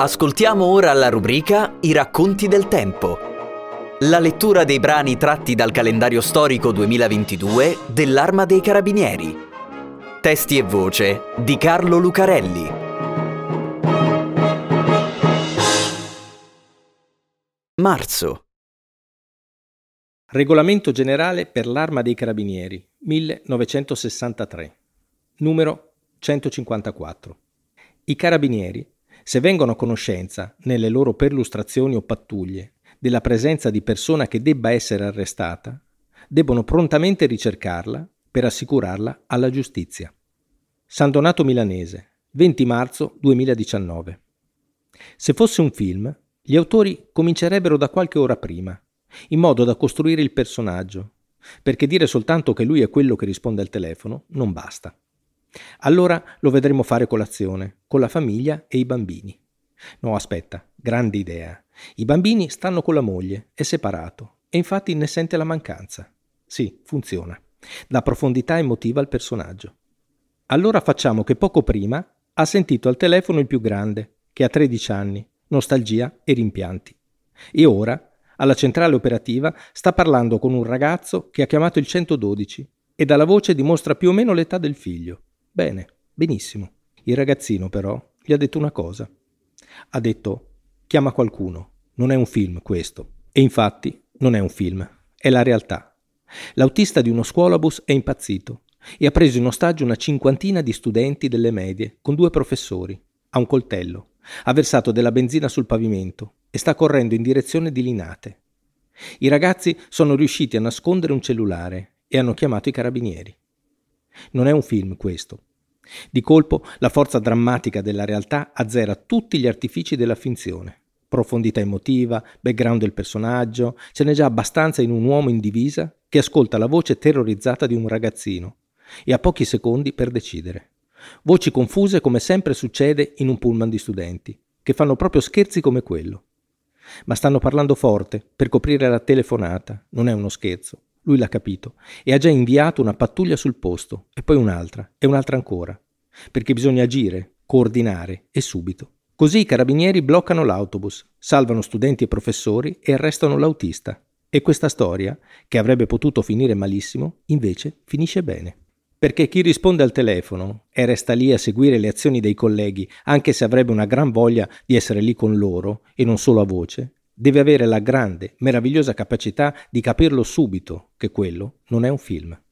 Ascoltiamo ora la rubrica I racconti del tempo. La lettura dei brani tratti dal calendario storico 2022 dell'Arma dei Carabinieri. Testi e voce di Carlo Lucarelli. Marzo. Regolamento generale per l'Arma dei Carabinieri, 1963, numero 154. I carabinieri, se vengono a conoscenza, nelle loro perlustrazioni o pattuglie, della presenza di persona che debba essere arrestata, debbono prontamente ricercarla per assicurarla alla giustizia. San Donato Milanese, 20 marzo 2019. Se fosse un film, gli autori comincerebbero da qualche ora prima, in modo da costruire il personaggio, perché dire soltanto che lui è quello che risponde al telefono non basta. Allora lo vedremo fare colazione, con la famiglia e i bambini. No, aspetta, grande idea. I bambini stanno con la moglie, è separato, e infatti ne sente la mancanza. Sì, funziona. Dà profondità emotiva al personaggio. Allora facciamo che poco prima ha sentito al telefono il più grande, che ha 13 anni, nostalgia e rimpianti. E ora, alla centrale operativa, sta parlando con un ragazzo che ha chiamato il 112 e dalla voce dimostra più o meno l'età del figlio. Bene, benissimo. Il ragazzino però gli ha detto una cosa. Ha detto: chiama qualcuno, non è un film questo. E infatti non è un film, è la realtà. L'autista di uno scuolabus è impazzito e ha preso in ostaggio una cinquantina di studenti delle medie con 2 professori. Ha un coltello, ha versato della benzina sul pavimento e sta correndo in direzione di Linate. I ragazzi sono riusciti a nascondere un cellulare e hanno chiamato i carabinieri. Non è un film questo. Di colpo la forza drammatica della realtà azzera tutti gli artifici della finzione. Profondità emotiva, background del personaggio, ce n'è già abbastanza in un uomo in divisa che ascolta la voce terrorizzata di un ragazzino e ha pochi secondi per decidere. Voci confuse come sempre succede in un pullman di studenti, che fanno proprio scherzi come quello. Ma stanno parlando forte per coprire la telefonata, non è uno scherzo. Lui l'ha capito e ha già inviato una pattuglia sul posto e poi un'altra e un'altra ancora, perché bisogna agire, coordinare e subito. Così i carabinieri bloccano l'autobus, salvano studenti e professori e arrestano l'autista. E questa storia, che avrebbe potuto finire malissimo, invece finisce bene. Perché chi risponde al telefono e resta lì a seguire le azioni dei colleghi, anche se avrebbe una gran voglia di essere lì con loro e non solo a voce, deve avere la grande, meravigliosa capacità di capirlo subito che quello non è un film.